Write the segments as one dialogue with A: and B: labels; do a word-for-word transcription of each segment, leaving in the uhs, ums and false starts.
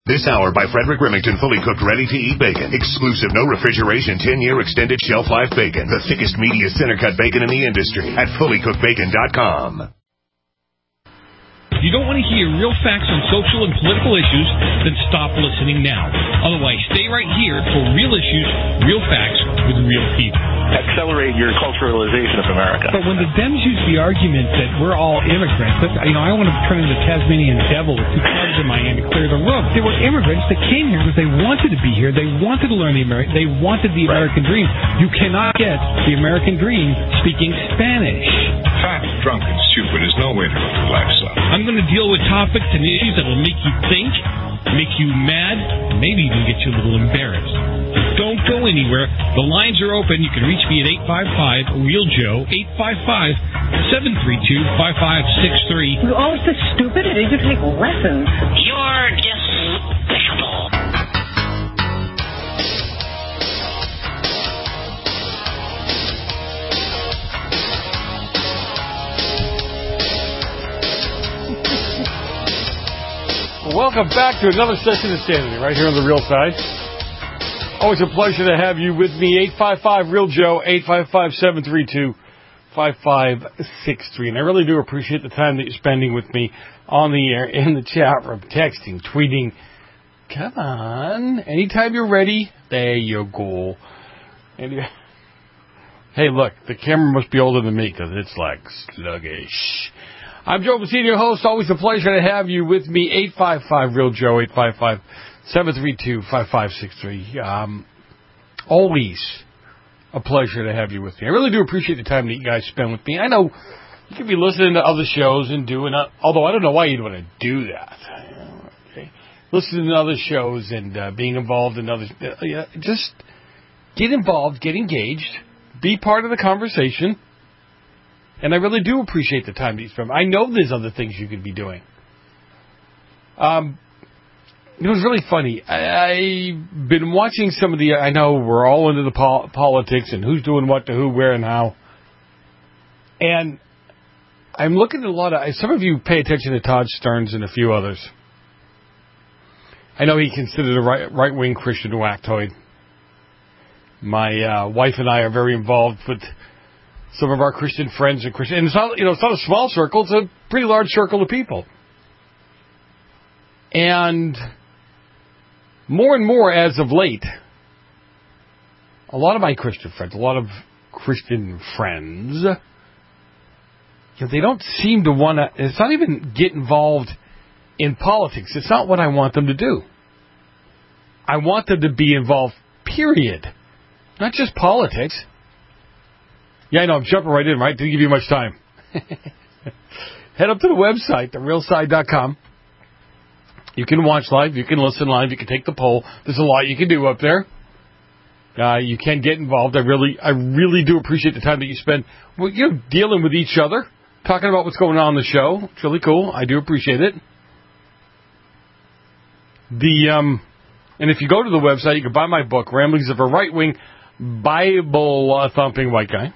A: This hour by Frederick Remington, fully cooked, ready-to-eat bacon. Exclusive, no refrigeration, ten-year extended shelf life bacon. The thickest, meatiest center-cut bacon in the industry at fully cooked bacon dot com.
B: If you don't want to hear real facts on social and political issues, then stop listening now. Otherwise, stay right here for real issues, real facts with real people.
C: Accelerate your culturalization of America.
D: But when the Dems use the argument that we're all immigrants, that, you know, I want to turn into the Tasmanian devil with two clubs in my hand to clear the room. They were immigrants that came here because they wanted to be here. They wanted to learn the American. They wanted the American dream. You cannot get the American dream speaking Spanish.
E: Fat, drunk, and stupid is no way to live your lifestyle.
B: I'm going to deal with topics and issues that will make you think, make you mad, maybe even get you a little embarrassed. Don't go anywhere. The lines are open. You can reach me at eight five five, real Joe, eight five five, seven three two, five five six three.
F: You're always so stupid. I need to take lessons.
G: You're despicable.
H: Welcome back to another session of Sanity right here on the Real Side. Always a pleasure to have you with me. eight five five, real Joe, eight five five, seven three two, five five six three. And I really do appreciate the time that you're spending with me on the air, in the chat room, texting, tweeting. Come on. Anytime you're ready, there you go. And you... Hey, look, the camera must be older than me because it's like sluggish. I'm Joe Messina, your host. Always a pleasure to have you with me. eight five five, real Joe, eight five five, seven three two, five five six three. Um, always a pleasure to have you with me. I really do appreciate the time that you guys spend with me. I know you could be listening to other shows and doing, uh, although I don't know why you'd want to do that. Okay. Listening to other shows and uh, being involved in other, uh, yeah, just get involved, get engaged, be part of the conversation. And I really do appreciate the time that you spend. I know there's other things you could be doing. Um, it was really funny. I, I've been watching some of the, I know we're all into the pol- politics and who's doing what to who, where, and how. And I'm looking at a lot of, some of you pay attention to Todd Stearns and a few others. I know he considered a right, right-wing Christian wactoid. My uh, wife and I are very involved with some of our Christian friends and Christian, and it's not, you know, it's not a small circle; it's a pretty large circle of people. And more and more, as of late, a lot of my Christian friends, a lot of Christian friends, you know, they don't seem to want to. It's not even get involved in politics. It's not what I want them to do. I want them to be involved. Period. Not just politics. Yeah, I know, I'm jumping right in, right? Didn't give you much time. Head up to the website, the real side dot com. You can watch live, you can listen live, you can take the poll. There's a lot you can do up there. Uh, you can get involved. I really, I really do appreciate the time that you spend, well, you know, dealing with each other, talking about what's going on in the show. It's really cool. I do appreciate it. The, um, and if you go to the website, you can buy my book, Ramblings of a Right-Wing Bible-Thumping White Guy.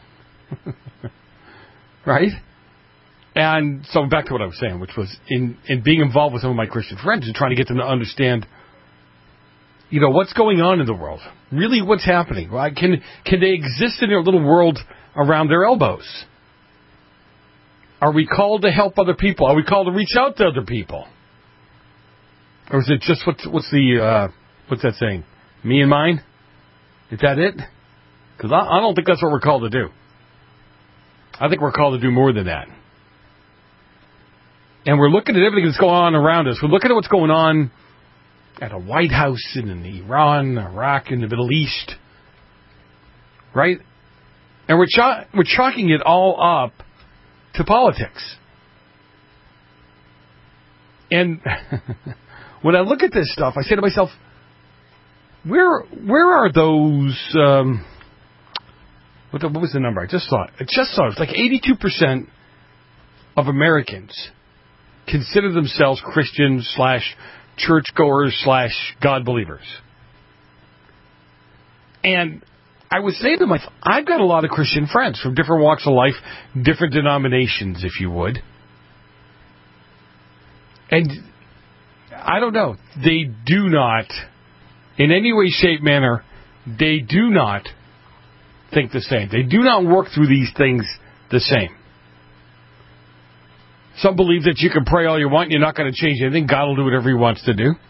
H: Right? And so back to what I was saying, which was in, in being involved with some of my Christian friends and trying to get them to understand, you know, what's going on in the world. Really, what's happening? Right? Can, can they exist in their little world around their elbows? Are we called to help other people? Are we called to reach out to other people? Or is it just, what's, what's the, uh, what's that saying? Me and mine? Is that it? Because I, I don't think that's what we're called to do. I think we're called to do more than that. And we're looking at everything that's going on around us. We're looking at what's going on at the White House and in Iran, Iraq, in the Middle East. Right? And we're, ch- we're chalking it all up to politics. And when I look at this stuff, I say to myself, where where are those... Um, What, the, what was the number? I just saw it. I just saw it. It's like eighty-two percent of Americans consider themselves Christians slash churchgoers slash God believers. And I was saying to myself, I've got a lot of Christian friends from different walks of life, different denominations, if you would. And I don't know. They do not, in any way, shape, manner, they do not think the same. They do not work through these things the same. Some believe that you can pray all you want and you're not going to change anything. God will do whatever He wants to do.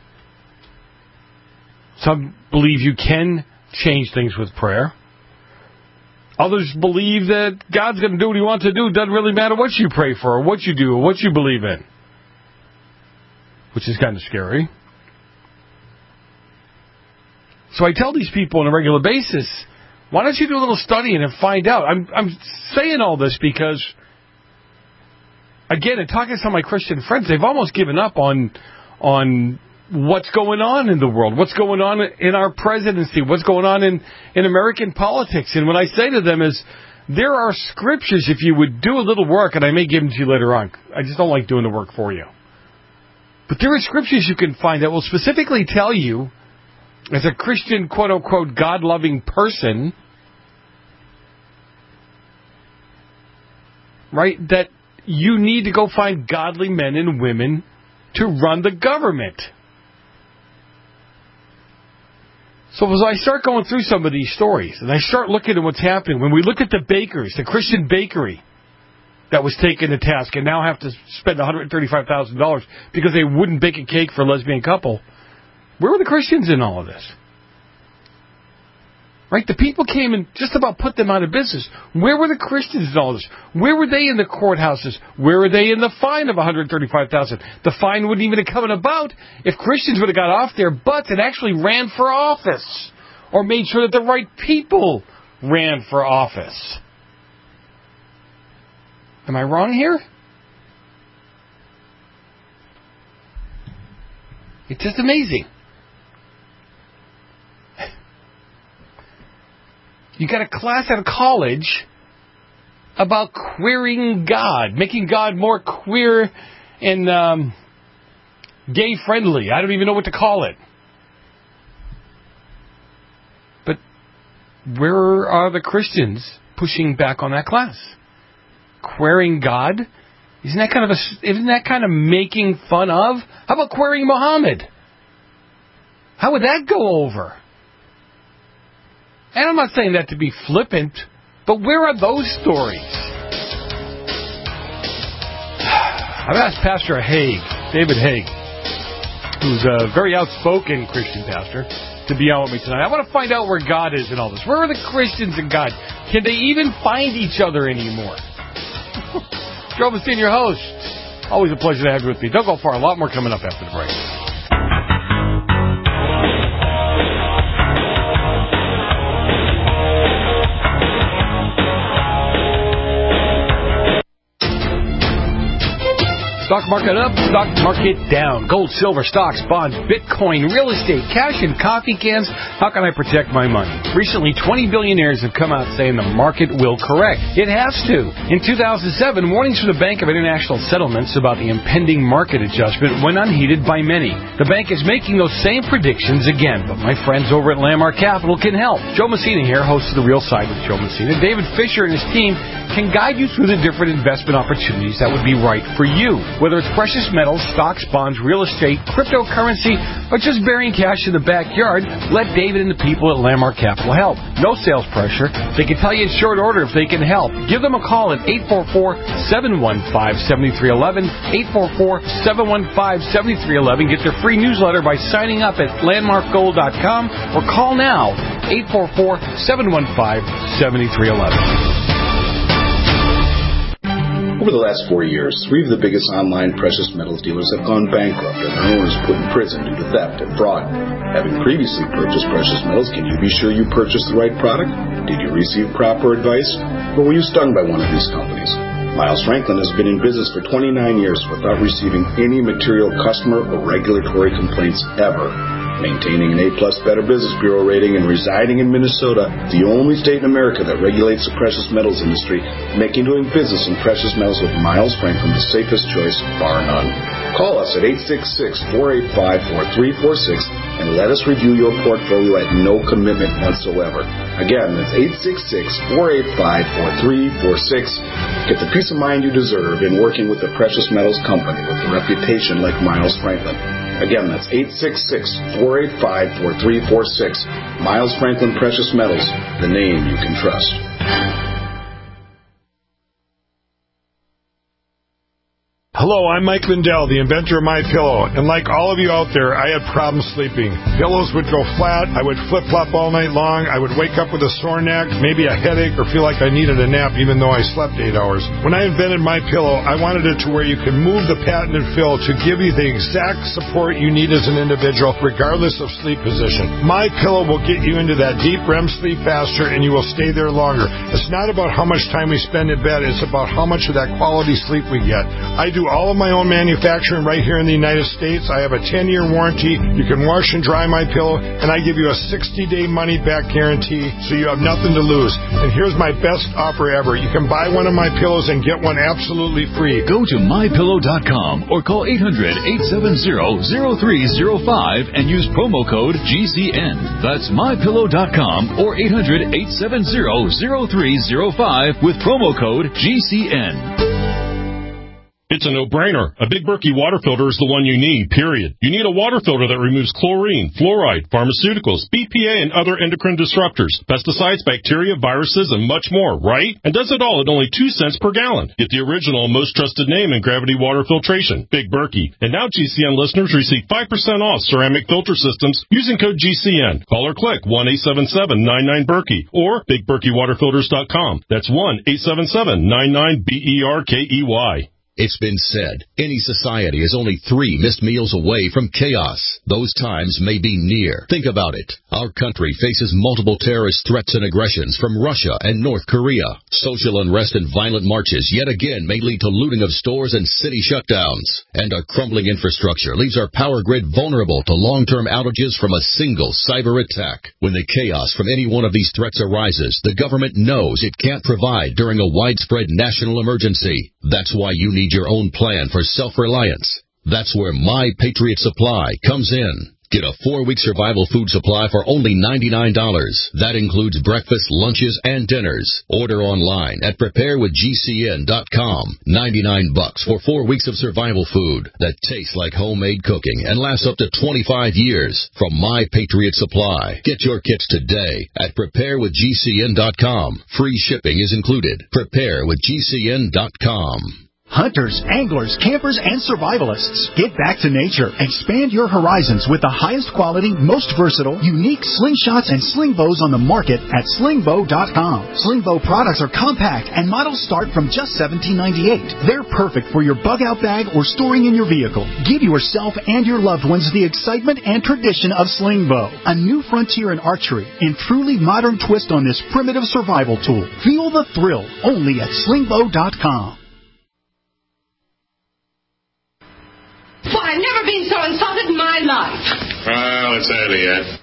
H: Some believe you can change things with prayer. Others believe that God's going to do what He wants to do. It doesn't really matter what you pray for or what you do or what you believe in. Which is kind of scary. So I tell these people on a regular basis, why don't you do a little studying and find out? I'm, I'm saying all this because, again, in talking to some of my Christian friends, they've almost given up on on what's going on in the world, what's going on in our presidency, what's going on in, in American politics. And what I say to them is, there are scriptures, if you would do a little work, and I may give them to you later on. I just don't like doing the work for you. But there are scriptures you can find that will specifically tell you, as a Christian, quote-unquote, God-loving person, right, that you need to go find godly men and women to run the government. So as I start going through some of these stories, and I start looking at what's happening, when we look at the bakers, the Christian bakery that was taken to task and now have to spend one hundred thirty-five thousand dollars because they wouldn't bake a cake for a lesbian couple, where were the Christians in all of this? Right? The people came and just about put them out of business. Where were the Christians in all this? Where were they in the courthouses? Where were they in the fine of one hundred thirty-five thousand dollars? The fine wouldn't even have come about if Christians would have got off their butts and actually ran for office or made sure that the right people ran for office. Am I wrong here? It's just amazing. You got a class out of college about queering God, making God more queer and um, gay-friendly. I don't even know what to call it. But where are the Christians pushing back on that class? Queering God? Isn't that kind of a, isn't that kind of making fun of? How about queering Muhammad? How would that go over? And I'm not saying that to be flippant, but where are those stories? I've asked Pastor Haig, David Haig, who's a very outspoken Christian pastor, to be on with me tonight. I want to find out where God is in all this. Where are the Christians and God? Can they even find each other anymore? Joe Messina, your host. Always a pleasure to have you with me. Don't go far. A lot more coming up after the break. Stock market up, stock market down. Gold, silver, stocks, bonds, Bitcoin, real estate, cash, and coffee cans. How can I protect my money? Recently, twenty billionaires have come out saying the market will correct. It has to. In two thousand seven, warnings from the Bank of International Settlements about the impending market adjustment went unheeded by many. The bank is making those same predictions again, but my friends over at Landmark Capital can help. Joe Messina here, host of The Real Side with Joe Messina. David Fisher and his team can guide you through the different investment opportunities that would be right for you. Whether it's precious metals, stocks, bonds, real estate, cryptocurrency, or just burying cash in the backyard, let David and the people at Landmark Capital help. No sales pressure. They can tell you in short order if they can help. Give them a call at eight four four, seven one five, seven three one one, eight four four, seven one five, seven three one one. Get their free newsletter by signing up at landmark gold dot com or call now, eight four four, seven one five, seven three one one.
I: Over the last four years, three of the biggest online precious metals dealers have gone bankrupt and their owners put in prison due to theft and fraud. Having previously purchased precious metals, can you be sure you purchased the right product? Did you receive proper advice? Or were you stung by one of these companies? Miles Franklin has been in business for twenty-nine years without receiving any material customer or regulatory complaints ever. Maintaining an A-plus Better Business Bureau rating and residing in Minnesota, the only state in America that regulates the precious metals industry, making doing business in precious metals with Miles Franklin the safest choice, bar none. Call us at eight six six, four eight five, four three four six and let us review your portfolio at no commitment whatsoever. Again, that's eight six six, four eight five, four three four six. Get the peace of mind you deserve in working with a precious metals company with a reputation like Miles Franklin. Again, that's eight six six, four eight five, four three four six. Miles Franklin Precious Metals, the name you can trust.
J: Hello, I'm Mike Lindell, the inventor of MyPillow, and like all of you out there, I had problems sleeping. Pillows would go flat, I would flip-flop all night long, I would wake up with a sore neck, maybe a headache, or feel like I needed a nap even though I slept eight hours. When I invented MyPillow, I wanted it to where you can move the patented fill to give you the exact support you need as an individual, regardless of sleep position. MyPillow will get you into that deep R E M sleep faster, and you will stay there longer. It's not about how much time we spend in bed, it's about how much of that quality sleep we get. I do all of my own manufacturing right here in the United States. I have a ten-year warranty. You can wash and dry my pillow, and I give you a sixty-day money-back guarantee, so you have nothing to lose. And here's my best offer ever. You can buy one of my pillows and get one absolutely free.
K: Go to my pillow dot com or call eight hundred, eight seven zero, zero three zero five and use promo code G C N. That's my pillow dot com or eight hundred, eight seven zero, zero three zero five with promo code G C N.
L: It's a no-brainer. A Big Berkey water filter is the one you need, period. You need a water filter that removes chlorine, fluoride, pharmaceuticals, B P A, and other endocrine disruptors, pesticides, bacteria, viruses, and much more, right? And does it all at only two cents per gallon. Get the original, most trusted name in gravity water filtration, Big Berkey. And now G C N listeners receive five percent off ceramic filter systems using code G C N. Call or click one eight seven seven, nine nine, Berkey or big berkey water filters dot com. That's one eight seven seven, nine nine, B E R K E Y.
M: It's been said, any society is only three missed meals away from chaos. Those times may be near. Think about it. Our country faces multiple terrorist threats and aggressions from Russia and North Korea. Social unrest and violent marches yet again may lead to looting of stores and city shutdowns. And our crumbling infrastructure leaves our power grid vulnerable to long-term outages from a single cyber attack. When the chaos from any one of these threats arises, the government knows it can't provide during a widespread national emergency. That's why you need your own plan for self-reliance. That's where My Patriot Supply comes in. Get a four-week survival food supply for only ninety-nine dollars. That includes breakfast, lunches, and dinners. Order online at prepare with G C N dot com. ninety-nine bucks for four weeks of survival food that tastes like homemade cooking and lasts up to twenty-five years from My Patriot Supply. Get your kits today at prepare with G C N dot com. Free shipping is included. prepare with G C N dot com.
N: Hunters, anglers, campers, and survivalists. Get back to nature. Expand your horizons with the highest quality, most versatile, unique slingshots and sling bows on the market at sling bow dot com. Sling bow products are compact and models start from just seventeen ninety-eight. They're perfect for your bug-out bag or storing in your vehicle. Give yourself and your loved ones the excitement and tradition of sling bow. A new frontier in archery and truly modern twist on this primitive survival tool. Feel the thrill only at sling bow dot com.
G: Well, I've never been so insulted in my life.
E: Well, it's early yet.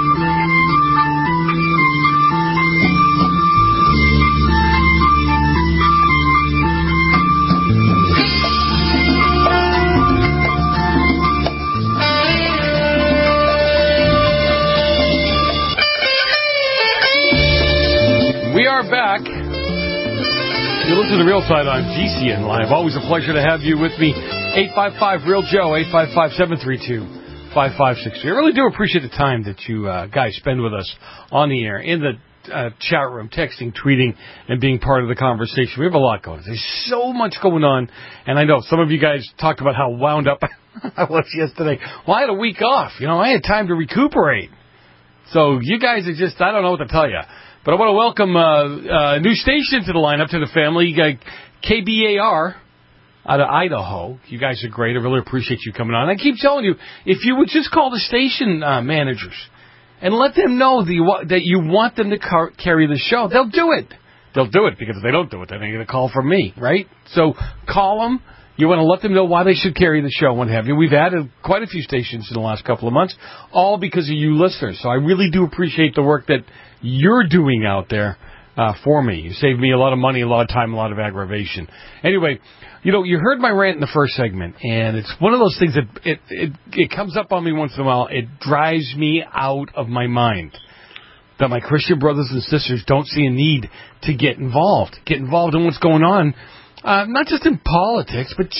H: We are back. You listen to The Real Side on G C N Live. Always a pleasure to have you with me. eight five five, real Joe, eight five five, seven three two, five five six three. I really do appreciate the time that you uh, guys spend with us on the air, in the uh, chat room, texting, tweeting, and being part of the conversation. We have a lot going on. There's so much going on, and I know some of you guys talked about how wound up I was yesterday. Well, I had a week off. You know, I had time to recuperate. So you guys are just, I don't know what to tell you. But I want to welcome uh, a new station to the lineup, to the family, uh, K B A R out of Idaho. You guys are great. I really appreciate you coming on. I keep telling you, if you would just call the station uh, managers and let them know that you, that you want them to car- carry the show, they'll do it. They'll do it, because if they don't do it, then they're going to call from me, right? So call them. You want to let them know why they should carry the show, what have you. We've added quite a few stations in the last couple of months, all because of you listeners. So I really do appreciate the work that you're doing out there uh, for me. You saved me a lot of money, a lot of time, a lot of aggravation. Anyway, you know, you heard my rant in the first segment, and it's one of those things that it, it, it comes up on me once in a while. It drives me out of my mind that my Christian brothers and sisters don't see a need to get involved, get involved in what's going on. Uh, not just in politics, but just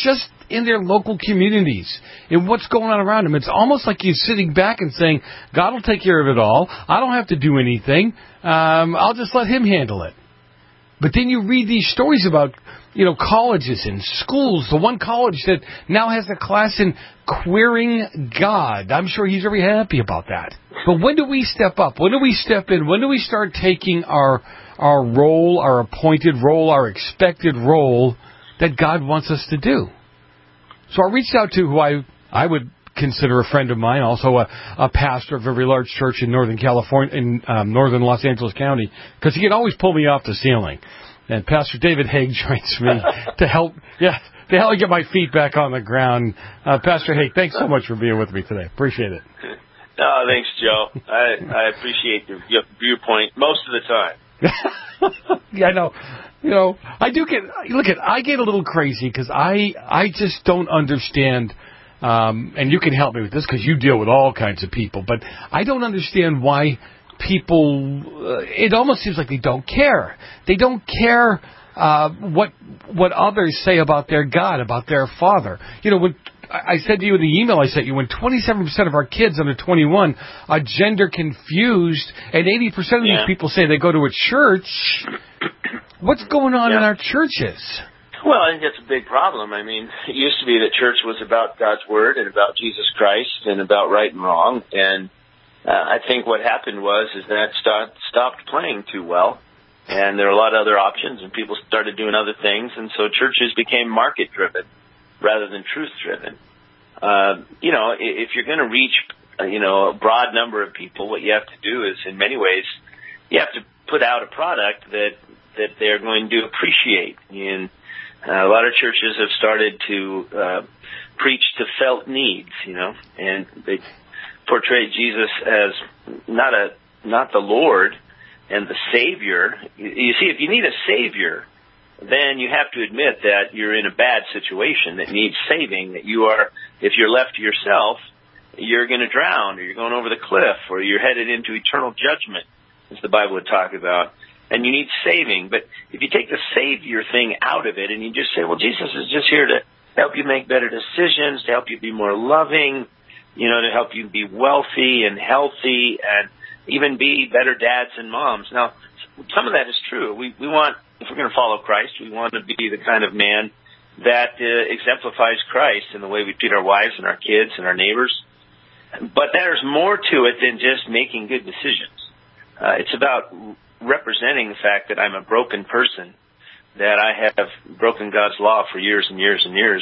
H: in their local communities and what's going on around them. It's almost like he's sitting back and saying, God will take care of it all. I don't have to do anything. Um, I'll just let him handle it. But then you read these stories about, you know, colleges and schools. The one college that now has a class in queering God. I'm sure he's very happy about that. But when do we step up? When do we step in? When do we start taking our our role, our appointed role, our expected role that God wants us to do? So I reached out to who I, I would consider a friend of mine, also a, a pastor of a very large church in Northern California, in um, northern Los Angeles County, because he can always pull me off the ceiling. And Pastor David Haig joins me to help, yeah, to help me get my feet back on the ground. Uh, Pastor Haig, thanks so much for being with me today. Appreciate it.
O: Oh, thanks, Joe. I, I appreciate your, your viewpoint most of the time.
H: Yeah, I know. You know, I do get, look at, I get a little crazy because I, I just don't understand. Um, and you can help me with this because you deal with all kinds of people. But I don't understand why people, uh, it almost seems like they don't care. They don't care uh, what what others say about their God, about their Father. You know, when I said to you in the email I sent you, when twenty-seven percent of our kids under twenty-one are gender confused and eighty percent of
O: yeah.
H: these people say they go to a church, what's going on
O: yeah.
H: in our churches?
O: Well, I think that's a big problem. I mean, it used to be that church was about God's Word and about Jesus Christ and about right and wrong. And uh, I think what happened was is that stopped, stopped playing too well. And there were a lot of other options, and people started doing other things. And so churches became market-driven rather than truth-driven. Uh, you know, if you're going to reach, uh, you know, a broad number of people, what you have to do is, in many ways, you have to put out a product that, that they're going to appreciate. And Uh, a lot of churches have started to uh, preach to felt needs, you know, and they portray Jesus as not a not the Lord and the Savior. You, you see, if you need a Savior, then you have to admit that you're in a bad situation that needs saving, that you are, if you're left to yourself, you're going to drown, or you're going over the cliff, or you're headed into eternal judgment, as the Bible would talk about. And you need saving. But if you take the Savior thing out of it and you just say, well, Jesus is just here to help you make better decisions, to help you be more loving, you know, to help you be wealthy and healthy and even be better dads and moms. Now, some of that is true. We, we want, if we're going to follow Christ, we want to be the kind of man that uh, exemplifies Christ in the way we treat our wives and our kids and our neighbors. But there's more to it than just making good decisions. Uh, it's about representing the fact that I'm a broken person, that I have broken God's law for years and years and years.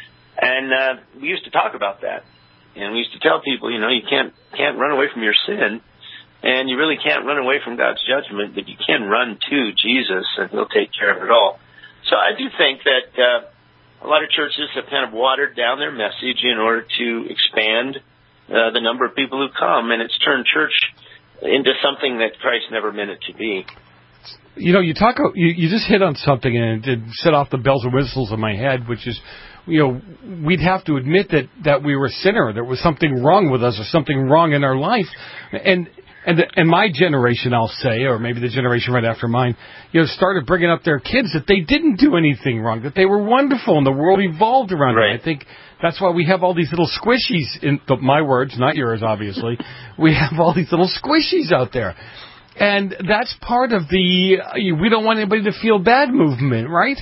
O: And uh, we used to talk about that. And we used to tell people, you know, you can't can't run away from your sin, and you really can't run away from God's judgment, but you can run to Jesus, and he'll take care of it all. So I do think that uh, a lot of churches have kind of watered down their message in order to expand uh, the number of people who come, and it's turned church into something that Christ never meant it to be.
H: You know, you talk. You, you just hit on something, and it set off the bells and whistles in my head, which is, you know, we'd have to admit that, that we were a sinner. There was something wrong with us, or something wrong in our life, and and the, and my generation, I'll say, or maybe the generation right after mine, you know, started bringing up their kids that they didn't do anything wrong, that they were wonderful, and the world evolved around
O: right.
H: them. I think that's why we have all these little squishies, in the, my words, not yours, obviously. We have all these little squishies out there. And that's part of the uh, we don't want anybody to feel bad movement, right?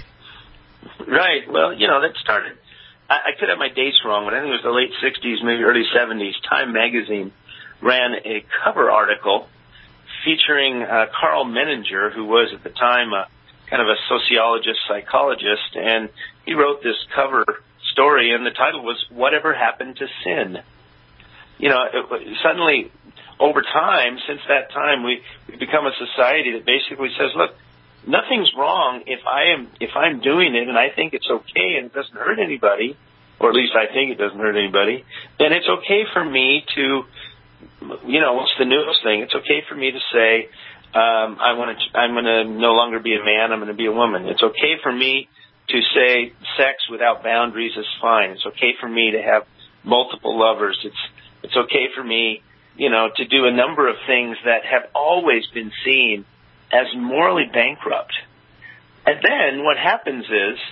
O: Right. Well, you know, that started, I, I could have my dates wrong, but I think it was the late sixties, maybe early seventies. Time magazine ran a cover article featuring uh, Carl Menninger, who was at the time a, kind of a sociologist, psychologist, and he wrote this cover story, and the title was Whatever Happened to Sin? You know, it, suddenly, over time, since that time, we, we've become a society that basically says, look, nothing's wrong if I am if I'm doing it and I think it's okay and it doesn't hurt anybody, or at least I think it doesn't hurt anybody, then it's okay for me to, you know, what's the newest thing? It's okay for me to say, um, I want to, I'm going to no longer be a man, I'm going to be a woman. It's okay for me to say sex without boundaries is fine. It's okay for me to have multiple lovers. It's it's okay for me, you know, to do a number of things that have always been seen as morally bankrupt. And then what happens is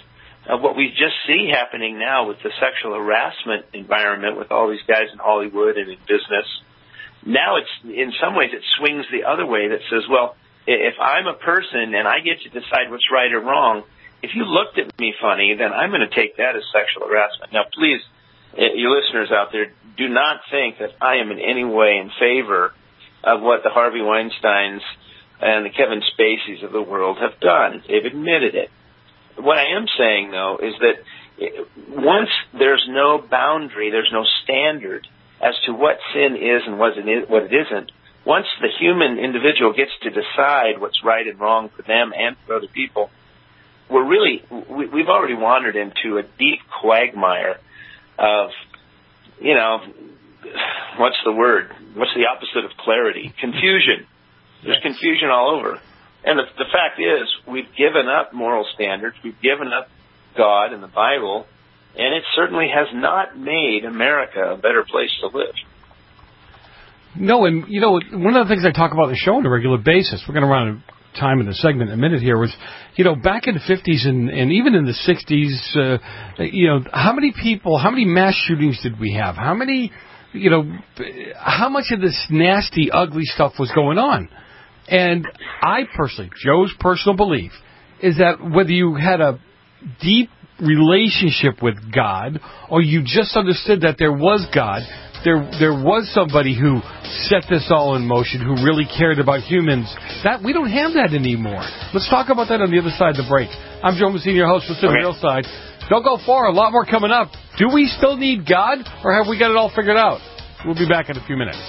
O: uh, what we just see happening now with the sexual harassment environment with all these guys in Hollywood and in business. Now it's, in some ways, it swings the other way that says, well, if I'm a person and I get to decide what's right or wrong, if you looked at me funny, then I'm going to take that as sexual harassment. Now, please, you listeners out there, do not think that I am in any way in favor of what the Harvey Weinsteins and the Kevin Spaceys of the world have done. They've admitted it. What I am saying, though, is that once there's no boundary, there's no standard as to what sin is and what it isn't, once the human individual gets to decide what's right and wrong for them and for other people, we're really, we, we've already wandered into a deep quagmire of, you know, what's the word? What's the opposite of clarity? Confusion. There's confusion all over. And the, the fact is, we've given up moral standards, we've given up God and the Bible, and it certainly has not made America a better place to live.
H: No, and, you know, one of the things I talk about in the show on a regular basis, we're going to run out of time in the segment in a minute here, was, you know, back in the fifties and, and even in the sixties, uh, you know, how many people, how many mass shootings did we have? How many, you know, how much of this nasty, ugly stuff was going on? And I personally, Joe's personal belief, is that whether you had a deep relationship with God or you just understood that there was God, there there was somebody who set this all in motion, who really cared about humans, that we don't have that anymore. Let's talk about that on the other side of the break. I'm Joe Messina, your host with The Real Side. Don't go far, a lot more coming up. Do we still need God, or have we got it all figured out? We'll be back in a few minutes.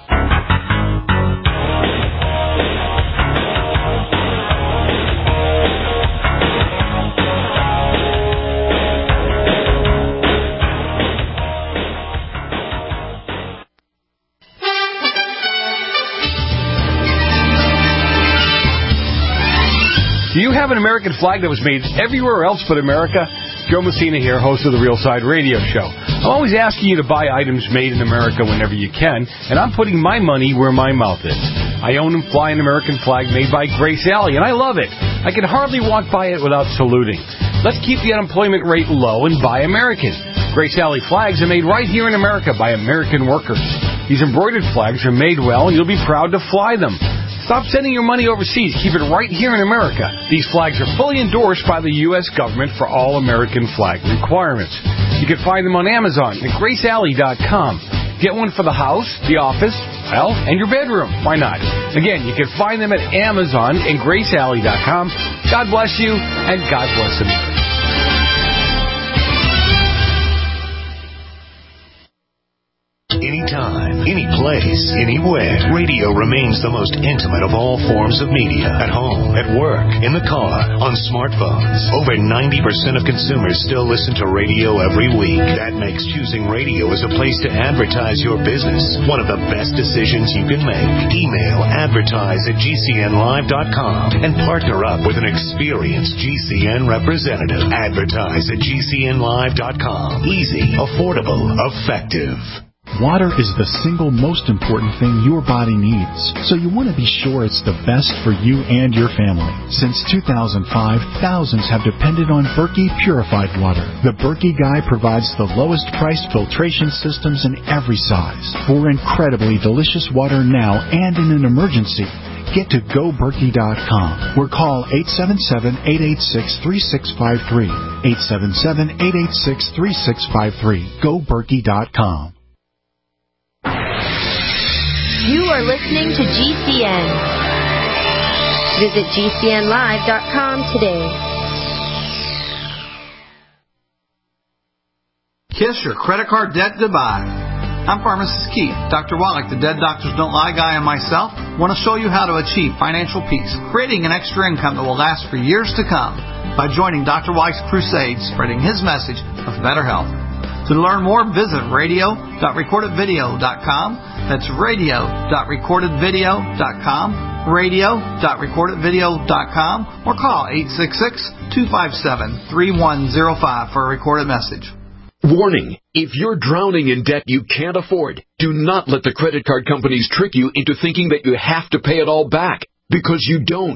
H: Do you have an American flag that was made everywhere else but America? Joe Messina here, host of the Real Side Radio Show. I'm always asking you to buy items made in America whenever you can, and I'm putting my money where my mouth is. I own and fly an American flag made by Grace Alley, and I love it. I can hardly walk by it without saluting. Let's keep the unemployment rate low and buy American. Grace Alley flags are made right here in America by American workers. These embroidered flags are made well, and you'll be proud to fly them. Stop sending your money overseas. Keep it right here in America. These flags are fully endorsed by the U S government for all American flag requirements. You can find them on Amazon at grace alley dot com. Get one for the house, the office, well, and your bedroom. Why not? Again, you can find them at Amazon and grace alley dot com. God bless you, and God bless America.
A: Anytime, any place, anywhere, radio remains the most intimate of all forms of media. At home, at work, in the car, on smartphones. Over ninety percent of consumers still listen to radio every week. That makes choosing radio as a place to advertise your business one of the best decisions you can make. Email advertise at g c n live dot com and partner up with an experienced G C N representative. Advertise at g c n live dot com. Easy, affordable, effective.
N: Water is the single most important thing your body needs, so you want to be sure it's the best for you and your family. Since two thousand five, thousands have depended on Berkey purified water. The Berkey Guy provides the lowest priced filtration systems in every size. For incredibly delicious water now and in an emergency, get to go berkey dot com or call eight seven seven, eight eight six, three six five three. eight seven seven, eight eight six, three six five three. go berkey dot com.
P: You are listening to G C N. Visit g c n live dot com today.
Q: Kiss your credit card debt goodbye. I'm Pharmacist Keith. Doctor Wallach, the Dead Doctors Don't Lie guy, and myself want to show you how to achieve financial peace, creating an extra income that will last for years to come by joining Doctor Wallach's crusade, spreading his message of better health. To learn more, visit radio dot recorded video dot com. That's radio dot recorded video dot com, radio dot recorded video dot com, or call eight six six, two five seven, three one zero five for a recorded message.
R: Warning, if you're drowning in debt you can't afford, do not let the credit card companies trick you into thinking that you have to pay it all back, because you don't.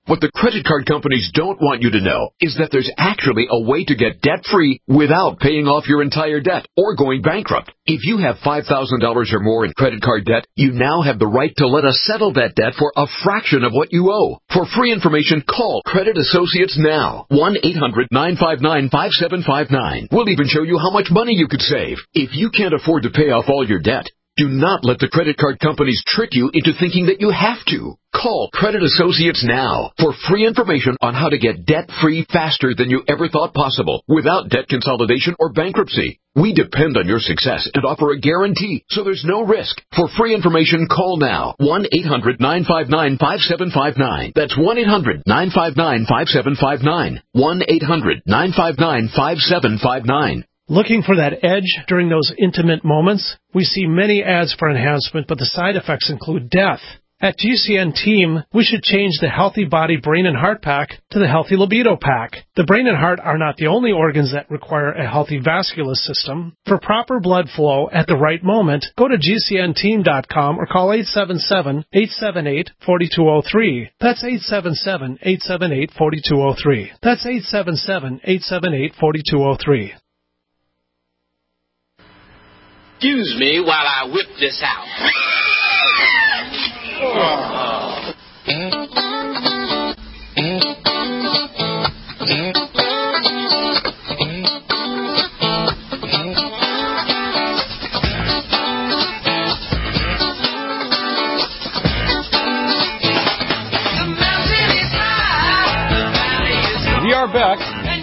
R: What the credit card companies don't want you to know is that there's actually a way to get debt-free without paying off your entire debt or going bankrupt. If you have five thousand dollars or more in credit card debt, you now have the right to let us settle that debt for a fraction of what you owe. For free information, call Credit Associates now. one eight hundred nine five nine five seven five nine. We'll even show you how much money you could save. If you can't afford to pay off all your debt, do not let the credit card companies trick you into thinking that you have to. Call Credit Associates now for free information on how to get debt-free faster than you ever thought possible without debt consolidation or bankruptcy. We depend on your success and offer a guarantee, so there's no risk. For free information, call now. one eight hundred nine five nine five seven five nine. That's one eight hundred nine five nine five seven five nine. one eight hundred nine five nine five seven five nine.
S: Looking for that edge during those intimate moments? We see many ads for enhancement, but the side effects include death. At G C N Team, we should change the Healthy Body, Brain, and Heart Pack to the Healthy Libido Pack. The brain and heart are not the only organs that require a healthy vascular system. For proper blood flow at the right moment, go to G C N team dot com or call eight seven seven, eight seven eight, four two zero three. That's eight seven seven, eight seven eight, four two zero three. That's eight seven seven, eight seven eight, four two zero three.
T: Excuse me while I whip this out. Oh.
H: We are back.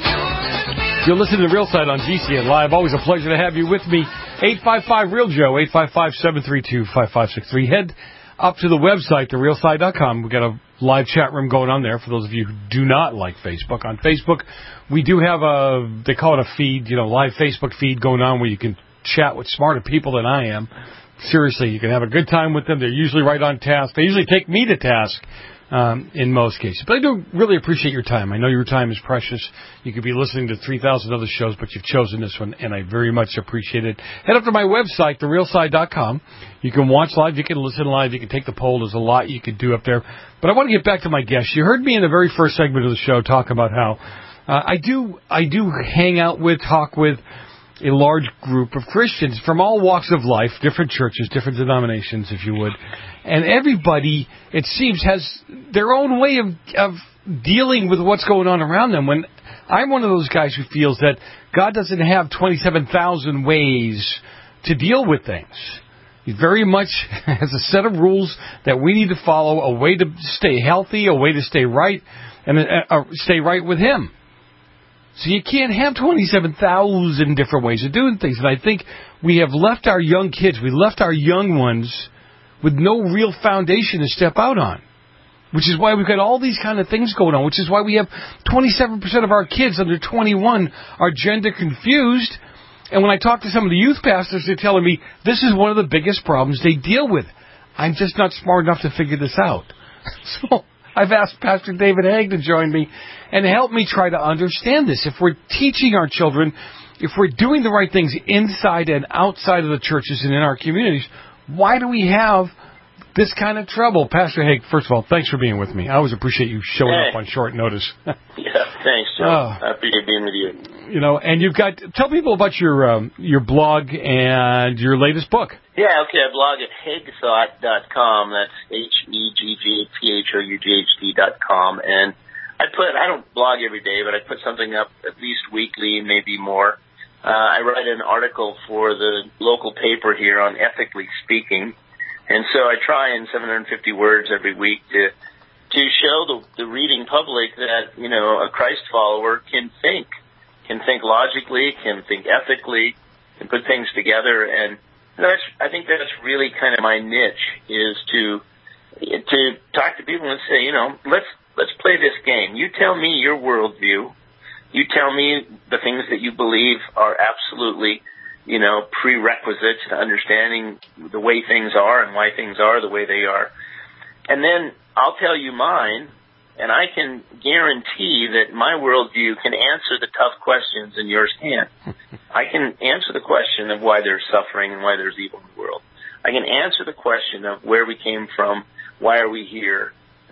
H: You're listening to Real Side on G C N Live. Always a pleasure to have you with me. eight five five real joe, eight five five, seven three two, five five six three. Head up to the website, the real side dot com. We've got a live chat room going on there for those of you who do not like Facebook. On Facebook, we do have a, they call it a feed, you know, live Facebook feed going on where you can chat with smarter people than I am. Seriously, you can have a good time with them. They're usually right on task. They usually take me to task. Um, in most cases. But I do really appreciate your time. I know your time is precious. You could be listening to three thousand other shows, but you've chosen this one, and I very much appreciate it. Head up to my website, the real side dot com. You can watch live. You can listen live. You can take the poll. There's a lot you can do up there. But I want to get back to my guest. You heard me in the very first segment of the show talk about how uh, I do I do hang out with, talk with a large group of Christians from all walks of life, different churches, different denominations, if you would. And everybody, it seems, has their own way of, of dealing with what's going on around them. When I'm one of those guys who feels that God doesn't have twenty-seven thousand ways to deal with things. He very much has a set of rules that we need to follow, a way to stay healthy, a way to stay right, and uh, stay right with Him. So you can't have twenty-seven thousand different ways of doing things. And I think we have left our young kids, we left our young ones with no real foundation to step out on. Which is why we've got all these kind of things going on. Which is why we have twenty-seven percent of our kids under twenty-one are gender confused. And when I talk to some of the youth pastors, they're telling me this is one of the biggest problems they deal with. I'm just not smart enough to figure this out. So I've asked Pastor David Haig to join me and help me try to understand this. If we're teaching our children, if we're doing the right things inside and outside of the churches and in our communities, why do we have this kind of trouble? Pastor Haig, first of all, thanks for being with me. I always appreciate you showing
O: hey.
H: up on short notice.
O: Yeah, thanks, Joe.
H: Oh.
O: I appreciate being with you.
H: You know, and you've got, tell people about your um, your blog and your latest book.
O: Yeah, okay, I blog at hegg thought dot com. That's H E G G P H O U G H T dot com. And I put, I don't blog every day, but I put something up at least weekly, maybe more. Uh, I write an article for the local paper here on ethically speaking. And so I try in seven hundred fifty words every week to to show the, the reading public that, you know, a Christ follower can think, can think logically, can think ethically, can put things together. And that's, I think that's really kind of my niche, is to to talk to people and say, you know, let's let's play this game. You tell me your worldview. You tell me the things that you believe are absolutely, you know, prerequisites to understanding the way things are and why things are the way they are. And then I'll tell you mine, and I can guarantee that my worldview can answer the tough questions and yours can't. I can answer the question of why there's suffering and why there's evil in the world. I can answer the question of where we came from, why are we here,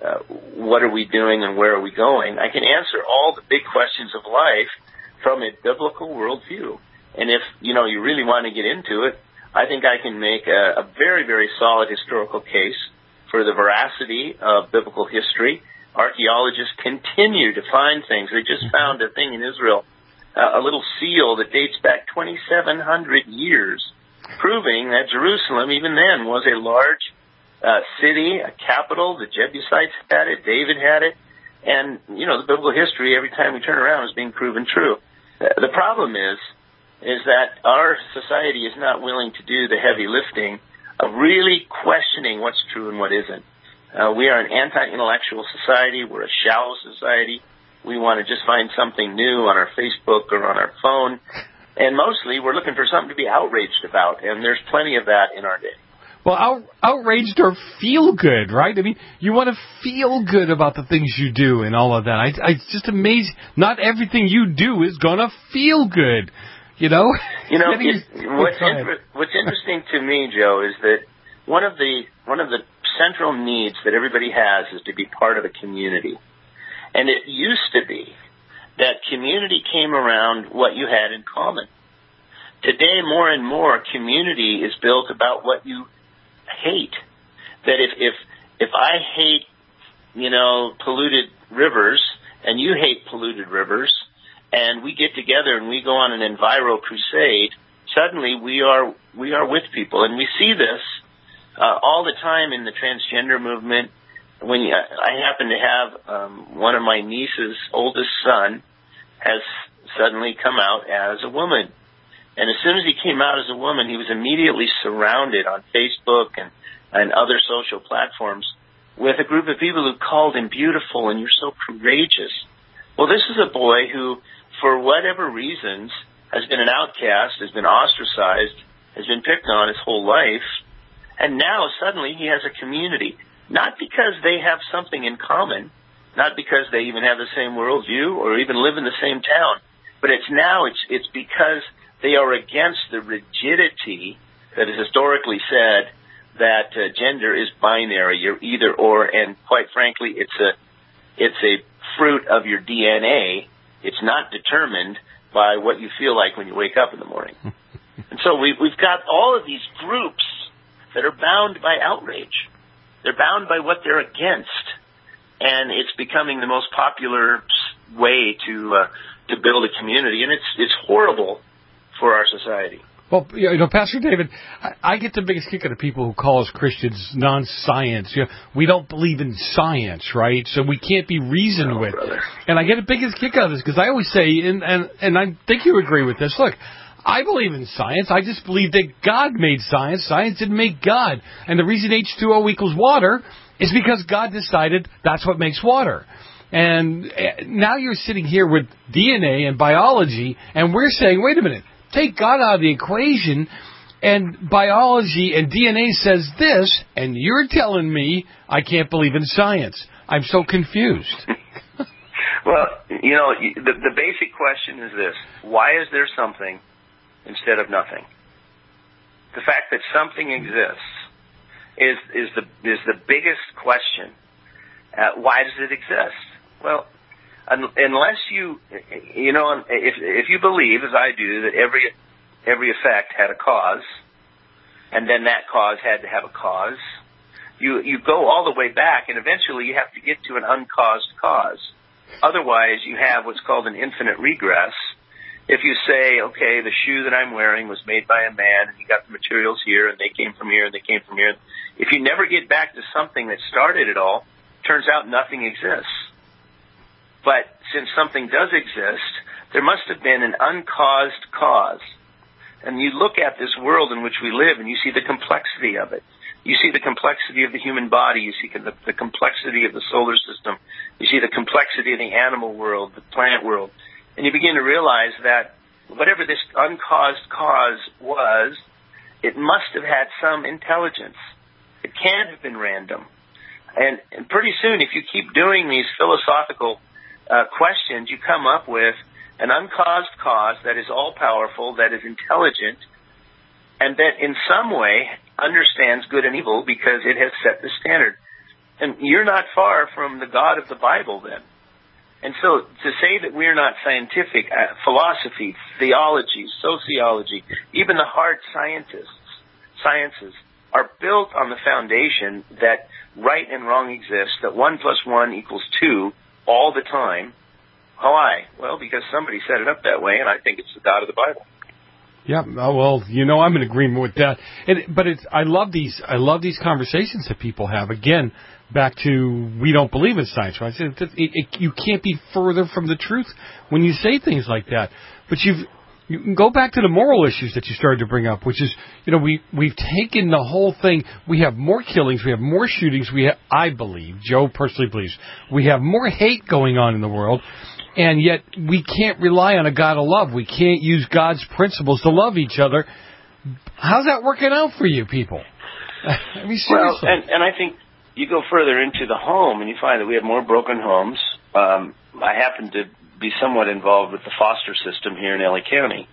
O: uh, what are we doing and where are we going. I can answer all the big questions of life from a biblical worldview. And if, you know, you really want to get into it, I think I can make a, a very, very solid historical case for the veracity of biblical history. Archaeologists continue to find things. They just found a thing in Israel, uh, a little seal that dates back twenty-seven hundred years, proving that Jerusalem, even then, was a large uh, city, a capital. The Jebusites had it. David had it. And, you know, the biblical history, every time we turn around, is being proven true. Uh, the problem is, is that our society is not willing to do the heavy lifting of really questioning what's true and what isn't. Uh, we are an anti-intellectual society. We're a shallow society. We want to just find something new on our Facebook or on our phone. And mostly we're looking for something to be outraged about, and there's plenty of that in our day.
H: Well, out, outraged or feel good, right? I mean, you want to feel good about the things you do and all of that. I, I it's just amazing. Not everything you do is going to feel good, you know?
O: You know, it, what's, inter- what's interesting to me, Joe, is that one of the one of the central needs that everybody has is to be part of a community. And it used to be that community came around what you had in common. Today, more and more, community is built about what you hate. That if if if I hate, you know, polluted rivers, and you hate polluted rivers, and we get together and we go on an enviro crusade, suddenly we are we are with people, and we see this uh, all the time in the transgender movement. When you, I happen to have um, one of my niece's oldest son has suddenly come out as a woman. And as soon as he came out as a woman, he was immediately surrounded on Facebook and, and other social platforms with a group of people who called him beautiful and you're so courageous. Well, this is a boy who, for whatever reasons, has been an outcast, has been ostracized, has been picked on his whole life, and now suddenly he has a community. Not because they have something in common, not because they even have the same worldview or even live in the same town, but it's now it's it's because they are against the rigidity that is historically said that uh, gender is binary, you're either or, and quite frankly, it's a it's a fruit of your D N A. It's not determined by what you feel like when you wake up in the morning. And so we've we've got all of these groups that are bound by outrage. They're bound by what they're against, and it's becoming the most popular way to uh, to build a community, and it's it's horrible for our society.
H: Well, you know, Pastor David, I, I get the biggest kick out of people who call us Christians non-science. You know, we don't believe in science, right? So we can't be reasoned
O: no,
H: with.
O: Brother.
H: And I get the biggest kick out of this because I always say, and, and and I think you agree with this. Look, I believe in science. I just believe that God made science. Science didn't make God. And the reason H two O equals water is because God decided that's what makes water. And now you're sitting here with D N A and biology, and we're saying, wait a minute, take God out of the equation, and biology and D N A says this, and you're telling me I can't believe in science. I'm so confused.
O: Well, you know, the, the basic question is this. Why is there something instead of nothing? The fact that something exists is is the is the biggest question. Uh, why does it exist? Well, un, unless you you know if if you believe, as I do, that every every effect had a cause, and then that cause had to have a cause, you you go all the way back, and eventually you have to get to an uncaused cause. Otherwise, you have what's called an infinite regress. If you say, okay, the shoe that I'm wearing was made by a man, and he got the materials here, and they came from here, and they came from here. If you never get back to something that started it all, turns out nothing exists. But since something does exist, there must have been an uncaused cause. And you look at this world in which we live, and you see the complexity of it. You see the complexity of the human body. You see the, the complexity of the solar system. You see the complexity of the animal world, the plant world. And you begin to realize that whatever this uncaused cause was, it must have had some intelligence. It can't have been random. And, and pretty soon, if you keep doing these philosophical uh, questions, you come up with an uncaused cause that is all-powerful, that is intelligent, and that in some way understands good and evil because it has set the standard. And you're not far from the God of the Bible then. And so to say that we're not scientific, uh, philosophy, theology, sociology, even the hard scientists, sciences are built on the foundation that right and wrong exist, that one plus one equals two all the time. Why? Well, because somebody set it up that way, and I think it's the God of the Bible.
H: Yeah, well, you know, I'm in agreement with that. And, but it's, I love these, I love these conversations that people have. Again, back to we don't believe in science, right? It, it, it, you can't be further from the truth when you say things like that. But you've, you can go back to the moral issues that you started to bring up, which is, you know, we, we've taken the whole thing. We have more killings. We have more shootings. We have, I believe, Joe personally believes, we have more hate going on in the world. And yet we can't rely on a God of love. We can't use God's principles to love each other. How's that working out for you people? I mean, seriously.
O: Well, and, and I think you go further into the home and you find that we have more broken homes. Um, I happen to be somewhat involved with the foster system here in L A County.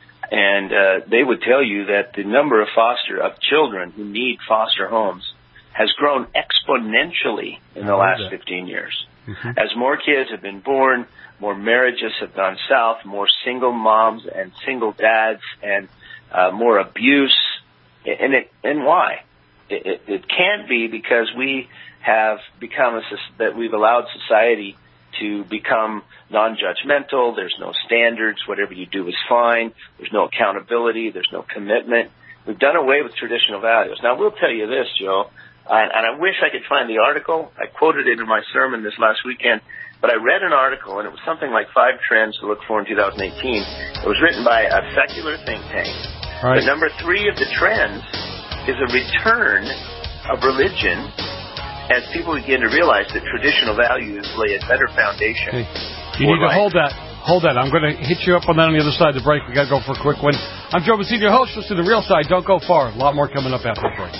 O: And uh, they would tell you that the number of foster, of children who need foster homes has grown exponentially in the last that. fifteen years. Mm-hmm. As more kids have been born, more marriages have gone south, more single moms and single dads, and uh, more abuse. And it, and why? It, it, it can't be because we have become a, that we've allowed society to become non-judgmental. There's no standards. Whatever you do is fine. There's no accountability. There's no commitment. We've done away with traditional values. Now, we'll tell you this, Joe, and, and I wish I could find the article. I quoted it in my sermon this last weekend. But I read an article, and it was something like five trends to look for in two thousand eighteen. It was written by a secular think tank. Right. The number three of the trends is a return of religion as people begin to realize that traditional values lay a better foundation.
H: Okay. You need life. to hold that. Hold that. I'm going to hit you up on that on the other side of the break. we got to go for a quick one. I'm Joe Messina, your host. Listen to The Real Side. Don't go far. A lot more coming up after the break.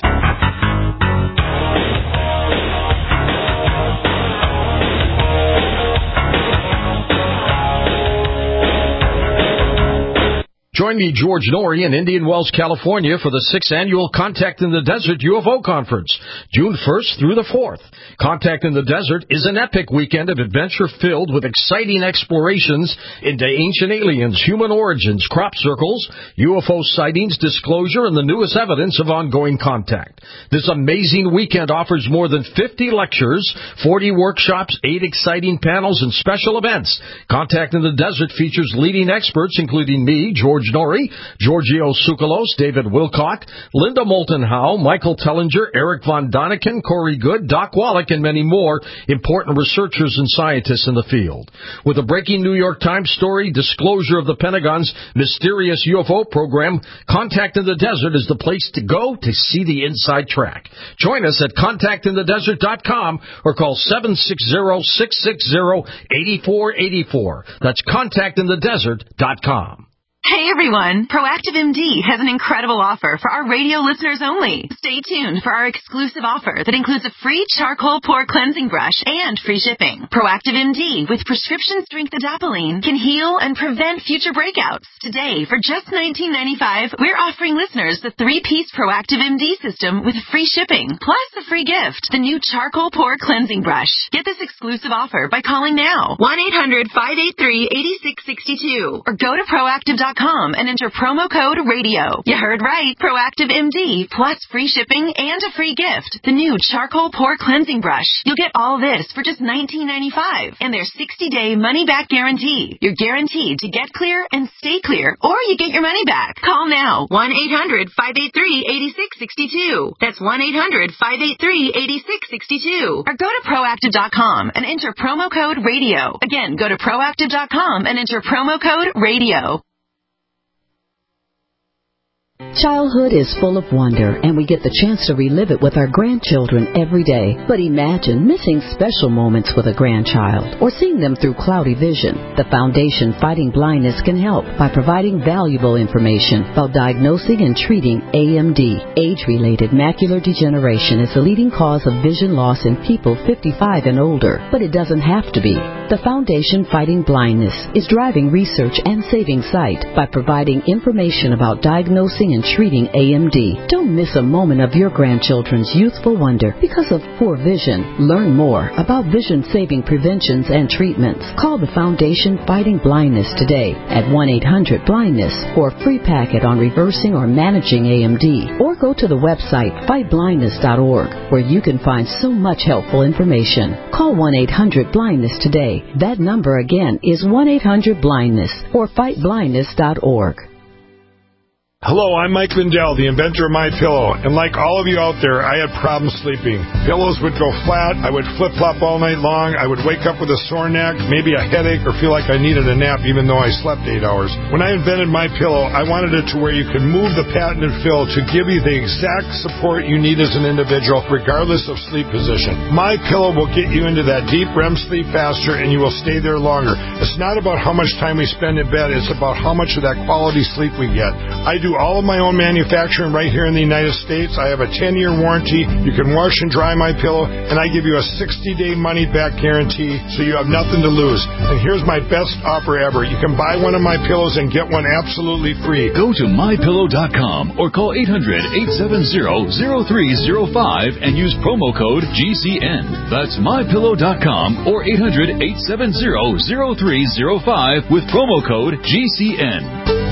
U: Join me, George Norrie, in Indian Wells, California for the sixth annual Contact in the Desert U F O Conference, June first through the fourth. Contact in the Desert is an epic weekend of adventure filled with exciting explorations into ancient aliens, human origins, crop circles, U F O sightings, disclosure, and the newest evidence of ongoing contact. This amazing weekend offers more than fifty lectures, forty workshops, eight exciting panels, and special events. Contact in the Desert features leading experts, including me, George Norrie, Giorgio Tsoukalos, David Wilcock, Linda Moulton Howe, Michael Tellinger, Eric Von Daniken, Corey Good, Doc Wallach, and many more important researchers and scientists in the field. With a breaking New York Times story, disclosure of the Pentagon's mysterious U F O program, Contact in the Desert is the place to go to see the inside track. Join us at contact in the desert dot com or call seven six zero, six six zero, eight four eight four. That's contact in the desert dot com.
V: Hey everyone, Proactive M D has an incredible offer for our radio listeners only. Stay tuned for our exclusive offer that includes a free charcoal pore cleansing brush and free shipping. Proactive M D with prescription strength adapalene can heal and prevent future breakouts. Today, for just nineteen ninety-five dollars, we're offering listeners the three-piece Proactive M D system with free shipping, plus a free gift, the new charcoal pore cleansing brush. Get this exclusive offer by calling now, one eight hundred, five eight three, eight six six two, or go to proactive dot com and enter promo code radio. You heard right. Proactive M D plus free shipping and a free gift. The new charcoal pore cleansing brush. You'll get all this for just nineteen ninety-five dollars and their sixty day money back guarantee. You're guaranteed to get clear and stay clear, or you get your money back. Call now. one eight hundred, five eight three, eight six six two. That's one eight hundred, five eight three, eight six six two. Or go to proactive dot com and enter promo code radio. Again, go to proactive dot com and enter promo code radio.
W: Childhood is full of wonder, and we get the chance to relive it with our grandchildren every day. But imagine missing special moments with a grandchild or seeing them through cloudy vision. The Foundation Fighting Blindness can help by providing valuable information about diagnosing and treating A M D. Age-related macular degeneration is the leading cause of vision loss in people fifty-five and older, but it doesn't have to be. The Foundation Fighting Blindness is driving research and saving sight by providing information about diagnosing and treating A M D. Don't miss a moment of your grandchildren's youthful wonder because of poor vision. Learn more about vision-saving preventions and treatments. Call the Foundation Fighting Blindness today at one eight hundred blindness for a free packet on reversing or managing A M D. Or go to the website fight blindness dot org where you can find so much helpful information. Call one eight hundred blindness today. That number again is one eight hundred blindness or fight blindness dot org.
J: Hello, I'm Mike Lindell, the inventor of MyPillow, and like all of you out there, I had problems sleeping. Pillows would go flat, I would flip-flop all night long, I would wake up with a sore neck, maybe a headache, or feel like I needed a nap even though I slept eight hours. When I invented MyPillow, I wanted it to where you could move the patented fill to give you the exact support you need as an individual, regardless of sleep position. MyPillow will get you into that deep R E M sleep faster, and you will stay there longer. It's not about how much time we spend in bed, it's about how much of that quality sleep we get. I do all of my own manufacturing right here in the United States. I have a ten-year warranty. You can wash and dry my pillow, and I give you a sixty-day money-back guarantee, so you have nothing to lose. And here's my best offer ever. You can buy one of my pillows and get one absolutely free.
K: Go to my pillow dot com or call eight hundred, eight seven zero, zero three zero five and use promo code G C N. That's my pillow dot com or eight hundred, eight seven zero, zero three zero five with promo code G C N.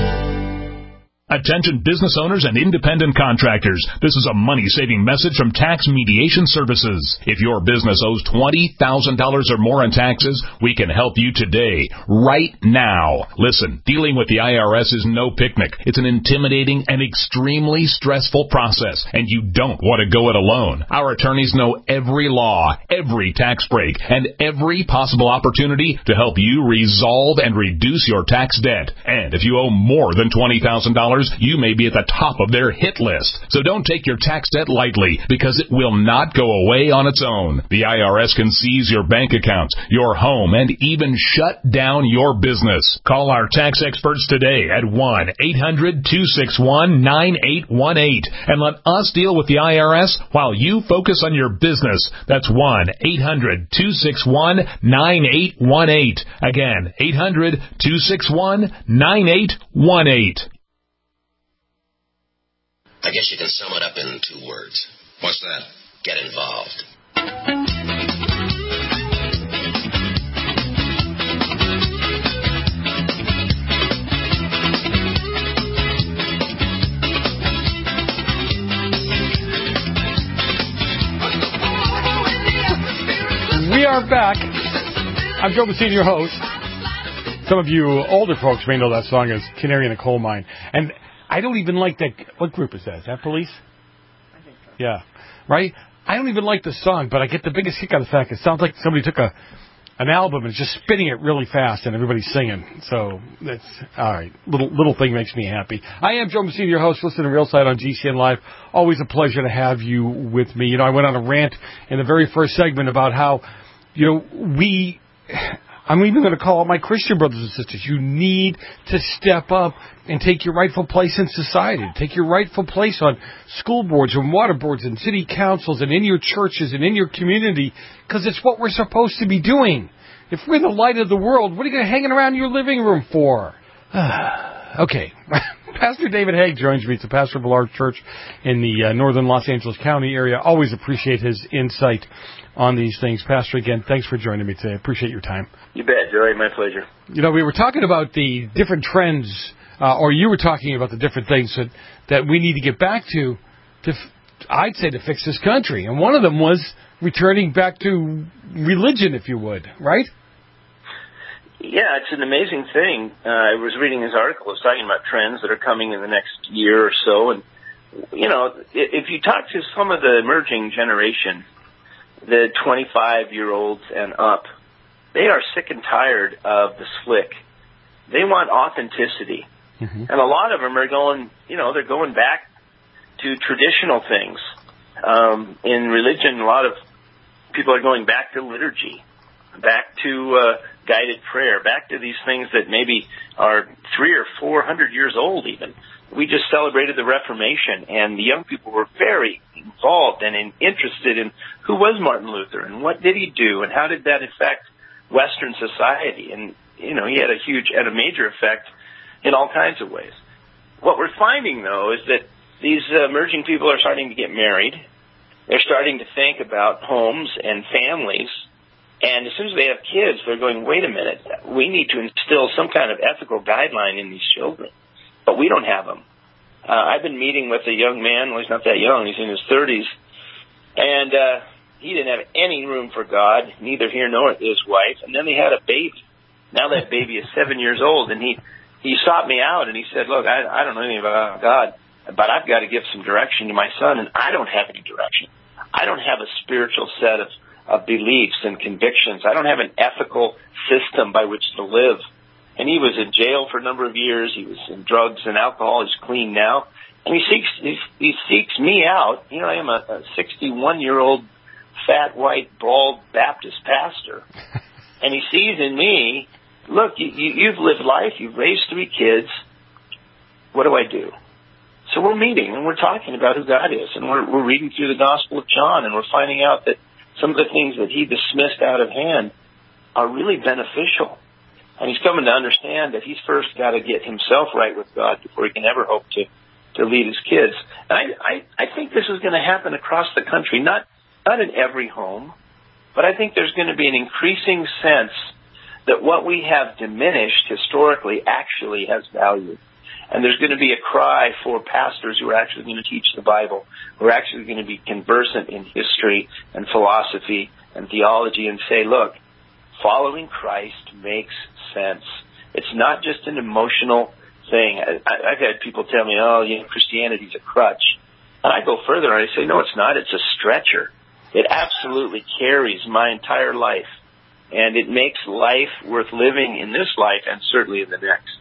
B: Attention business owners and independent contractors. This is a money-saving message from Tax Mediation Services. If your business owes twenty thousand dollars or more in taxes, we can help you today, right now. Listen, dealing with the I R S is no picnic. It's an intimidating and extremely stressful process, and you don't want to go it alone. Our attorneys know every law, every tax break, and every possible opportunity to help you resolve and reduce your tax debt. And if you owe more than twenty thousand dollars, you may be at the top of their hit list. So don't take your tax debt lightly, because it will not go away on its own. The I R S can seize your bank accounts, your home, and even shut down your business. Call our tax experts today at one eight hundred, two six one, nine eight one eight and let us deal with the I R S while you focus on your business. That's one eight hundred, two six one, nine eight one eight. Again, eight hundred, two six one, nine eight one eight.
C: I guess you can sum it up in two words. What's that? Get involved.
H: We are back. I'm Joe Messina, your host. Some of you older folks may know that song as Canary in a Coal Mine. And I don't even like that. What group is that? Is that Police? I think so. Yeah. Right? I don't even like the song, but I get the biggest kick out of the fact it sounds like somebody took a an album and is just spinning it really fast and everybody's singing. So that's all right. Little little thing makes me happy. I am Joe Messina, your host. Listen to Real Side on G C N Live. Always a pleasure to have you with me. You know, I went on a rant in the very first segment about how, you know, we... I'm even going to call out my Christian brothers and sisters. You need to step up and take your rightful place in society. Take your rightful place on school boards and water boards and city councils and in your churches and in your community, because it's what we're supposed to be doing. If we're the light of the world, what are you going to hanging around your living room for? Okay. Pastor David Haig joins me. It's a pastor of a large church in the uh, northern Los Angeles County area. Always appreciate his insight on these things. Pastor, again, thanks for joining me today. I appreciate your time.
O: You bet, Joey. My pleasure.
H: You know, we were talking about the different trends, uh, or you were talking about the different things that, that we need to get back to, to, I'd say, to fix this country. And one of them was returning back to religion, if you would, right?
O: Yeah, it's an amazing thing. Uh, I was reading his article. It was talking about trends that are coming in the next year or so. And, you know, if you talk to some of the emerging generation, the twenty-five-year-olds and up, they are sick and tired of the slick. They want authenticity. Mm-hmm. And a lot of them are going, you know, they're going back to traditional things. Um, in religion, a lot of people are going back to liturgy, back to uh, guided prayer, back to these things that maybe are three or four hundred years old even. We just celebrated the Reformation, and the young people were very involved and in, interested in who was Martin Luther and what did he do and how did that affect Western society. And, you know, he had a huge and a major effect in all kinds of ways. What we're finding, though, is that these uh, emerging people are starting to get married. They're starting to think about homes and families. And as soon as they have kids, they're going, wait a minute, we need to instill some kind of ethical guideline in these children. But we don't have them. Uh, I've been meeting with a young man. Well, he's not that young. He's in his thirties. And uh, he didn't have any room for God, neither here nor his wife. And then they had a baby. Now that baby is seven years old. And he, he sought me out, and he said, look, I, I don't know anything about God, but I've got to give some direction to my son, and I don't have any direction. I don't have a spiritual set of, of beliefs and convictions. I don't have an ethical system by which to live. And he was in jail for a number of years. He was in drugs and alcohol. He's clean now. And he seeks he, he seeks me out. You know, I am a sixty-one-year-old fat, white, bald Baptist pastor. And he sees in me, look, you, you, you've lived life. You've raised three kids. What do I do? So we're meeting, and we're talking about who God is. And we're, we're reading through the Gospel of John, and we're finding out that some of the things that he dismissed out of hand are really beneficial. And he's coming to understand that he's first got to get himself right with God before he can ever hope to, to lead his kids. And I, I, I think this is going to happen across the country, not, not in every home, but I think there's going to be an increasing sense that what we have diminished historically actually has value. And there's going to be a cry for pastors who are actually going to teach the Bible, who are actually going to be conversant in history and philosophy and theology and say, look, following Christ makes sense. It's not just an emotional thing. I, I've had people tell me, oh, you know, Christianity's a crutch. And I go further and I say, no, it's not. It's a stretcher. It absolutely carries my entire life. And it makes life worth living in this life and certainly in the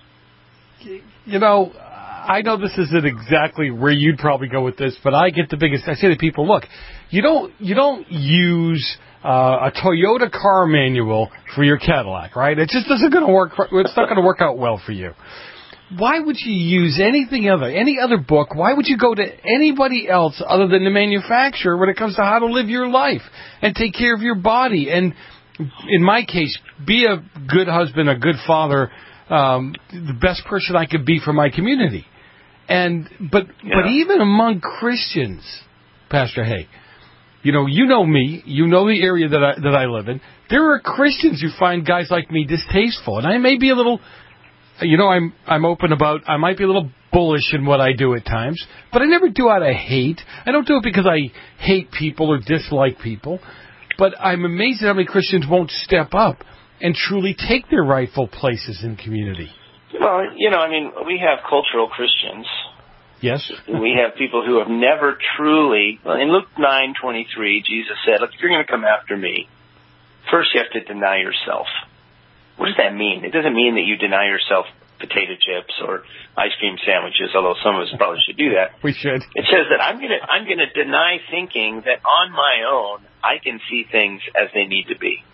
O: next.
H: You know, I know this isn't exactly where you'd probably go with this, but I get the biggest. I say to people, look, you don't you don't use uh, a Toyota car manual for your Cadillac, right? It just isn't going to work. It's not going to work out well for you. Why would you use anything other, any other book? Why would you go to anybody else other than the manufacturer when it comes to how to live your life and take care of your body? And in my case, be a good husband, a good father, um, the best person I could be for my community. And but yeah. but even among Christians, Pastor Hay, you know, you know me, you know the area that I that I live in. There are Christians who find guys like me distasteful, and I may be a little, you know, I'm I'm open about, I might be a little bullish in what I do at times, but I never do out of hate. I don't do it because I hate people or dislike people, but I'm amazed at how many Christians won't step up and truly take their rightful places in community.
O: Well, you know, I mean, we have cultural Christians.
H: Yes.
O: We have people who have never truly, well, in Luke nine twenty-three, Jesus said, look, if you're going to come after me, first you have to deny yourself. What does that mean? It doesn't mean that you deny yourself potato chips or ice cream sandwiches, although some of us probably should do that.
H: We should.
O: It says that I'm going to I'm going to deny thinking that on my own I can see things as they need to be.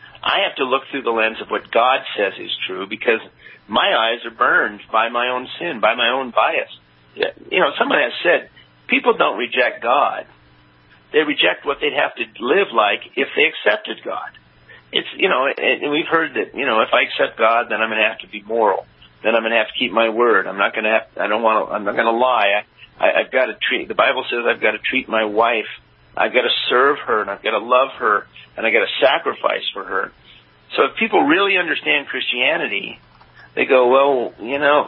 O: I have to look through the lens of what God says is true because my eyes are burned by my own sin, by my own bias. You know, someone has said, people don't reject God. They reject what they'd have to live like if they accepted God. It's, you know, and we've heard that, you know, if I accept God, then I'm going to have to be moral. Then I'm going to have to keep my word. I'm not going to have, I don't want to, I'm not going to lie. I, I, I've got to treat, the Bible says I've got to treat my wife. I've got to serve her and I've got to love her and I've got to sacrifice for her. So if people really understand Christianity, they go, well, you know,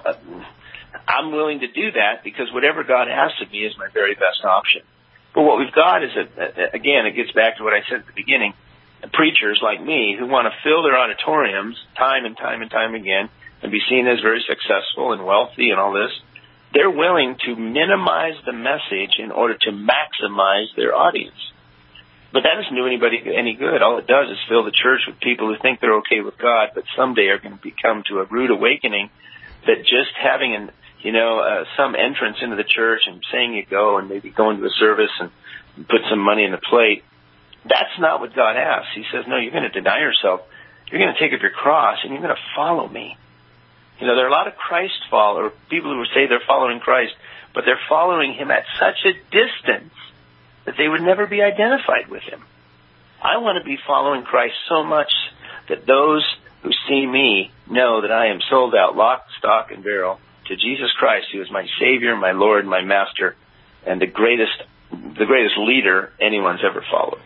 O: I'm willing to do that because whatever God has of me is my very best option. But what we've got is, a, a, again, it gets back to what I said at the beginning, preachers like me who want to fill their auditoriums time and time and time again and be seen as very successful and wealthy and all this. They're willing to minimize the message in order to maximize their audience. But that doesn't do anybody any good. All it does is fill the church with people who think they're okay with God, but someday are going to become to a rude awakening that just having an, you know, uh, some entrance into the church and saying you go and maybe going to a service and put some money in the plate, that's not what God asks. He says, no, you're going to deny yourself. You're going to take up your cross and you're going to follow me. You know, there are a lot of Christ followers, people who say they're following Christ, but they're following him at such a distance that they would never be identified with him. I want to be following Christ so much that those who see me know that I am sold out, lock, stock, and barrel to Jesus Christ, who is my Savior, my Lord, my Master, and the greatest, the greatest leader anyone's ever followed.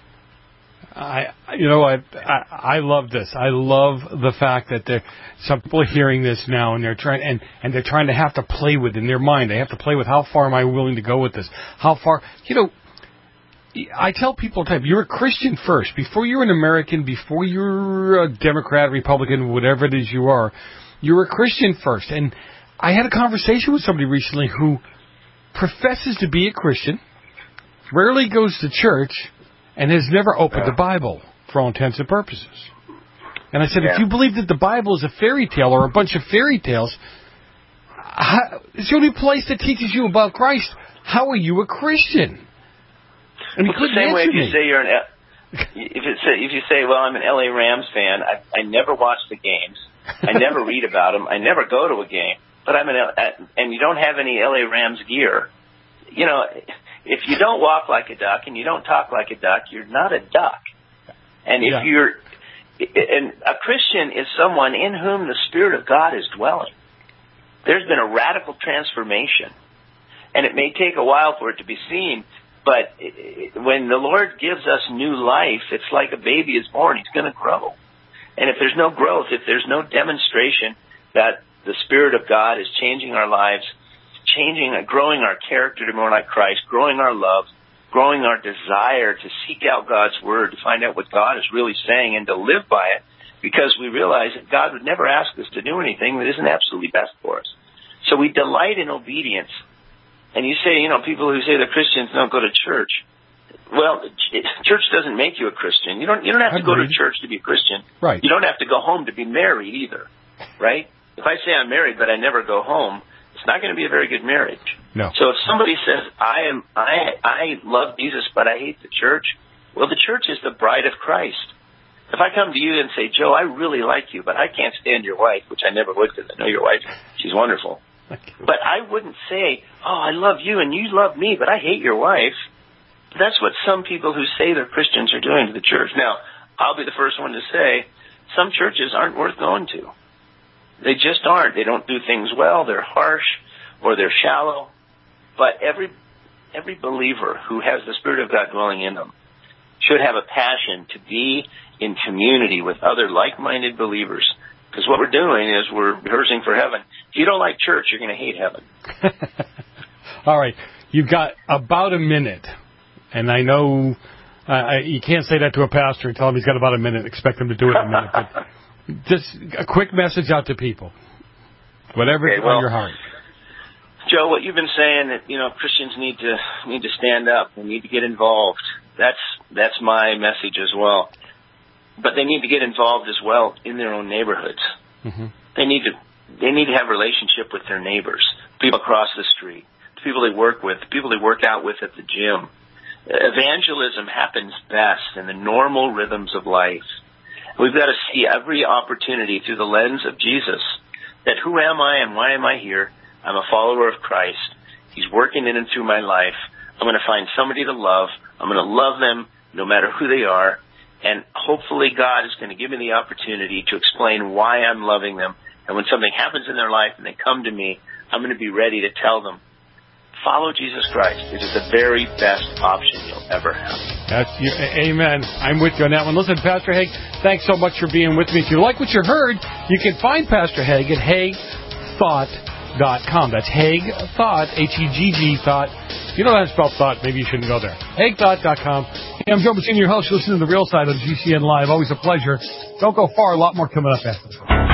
H: I, you know, I, I, I love this. I love the fact that there, some people are hearing this now, and they're trying, and, and they're trying to have to play with in their mind. They have to play with how far am I willing to go with this? How far, you know. I tell people all the time, you're a Christian first. Before you're an American, before you're a Democrat, Republican, whatever it is you are, you're a Christian first. And I had a conversation with somebody recently who professes to be a Christian, rarely goes to church, and has never opened the Bible for all intents and purposes. And I said, yeah. if you believe that the Bible is a fairy tale or a bunch of fairy tales, how, it's the only place that teaches you about Christ. How are you a Christian? And
O: well, it's the same way if you me. say you're an if it's if you say, well, I'm an L A Rams fan. I, I never watch the games. I never read about them. I never go to a game. But I'm an and you don't have any L A Rams gear. You know, if you don't walk like a duck and you don't talk like a duck, you're not a duck. And if yeah. you're and a Christian is someone in whom the Spirit of God is dwelling. There's been a radical transformation, and it may take a while for it to be seen. But when the Lord gives us new life, it's like a baby is born. He's going to grow. And if there's no growth, if there's no demonstration that the Spirit of God is changing our lives, changing, growing our character to more like Christ, growing our love, growing our desire to seek out God's Word, to find out what God is really saying and to live by it, because we realize that God would never ask us to do anything that isn't absolutely best for us. So we delight in obedience. And you say, you know, people who say that Christians don't go to church. Well, church doesn't make you a Christian. You don't. You don't have to Agreed. go to church to be a Christian.
H: Right.
O: You don't have to go home to be married either. Right. If I say I'm married but I never go home, it's not going to be a very good marriage.
H: No.
O: So if somebody says I am, I, I love Jesus but I hate the church, well, the church is the bride of Christ. If I come to you and say, Joe, I really like you, but I can't stand your wife, which I never would because I know your wife, she's wonderful. But I wouldn't say, oh, I love you and you love me, but I hate your wife. That's what some people who say they're Christians are doing to the church. Now, I'll be the first one to say some churches aren't worth going to. They just aren't. They don't do things well. They're harsh or they're shallow. But every every believer who has the Spirit of God dwelling in them should have a passion to be in community with other like-minded believers. Because what we're doing is we're rehearsing for heaven. If you don't like church, you're going to hate heaven. All
H: right. You've got about a minute. And I know uh, I, you can't say that to a pastor and tell him he's got about a minute and expect him to do it in a minute. But just a quick message out to people. Whatever's okay, well, on your heart.
O: Joe, what you've been saying, that, you know, Christians need to need to stand up. They need to get involved. That's that's my message as well. But they need to get involved as well in their own neighborhoods. Mm-hmm. They need to they need to have a relationship with their neighbors, people across the street, the people they work with, the people they work out with at the gym. Evangelism happens best in the normal rhythms of life. We've got to see every opportunity through the lens of Jesus, that who am I and why am I here? I'm a follower of Christ. He's working in and through my life. I'm going to find somebody to love. I'm going to love them no matter who they are. And hopefully God is going to give me the opportunity to explain why I'm loving them. And when something happens in their life and they come to me, I'm going to be ready to tell them, follow Jesus Christ. It is the very best option you'll ever have.
H: That's you, amen. I'm with you on that one. Listen, Pastor Haig, thanks so much for being with me. If you like what you heard, you can find Pastor Haig at Haig Thought dot com. That's Haig Thought, H E G G Thought. If you don't know how to spell thought, maybe you shouldn't go there. Haig Thought dot com. Hey, I'm Joe Messina, your host. You're listening to The Real Side of G C N Live. Always a pleasure. Don't go far. A lot more coming up after this.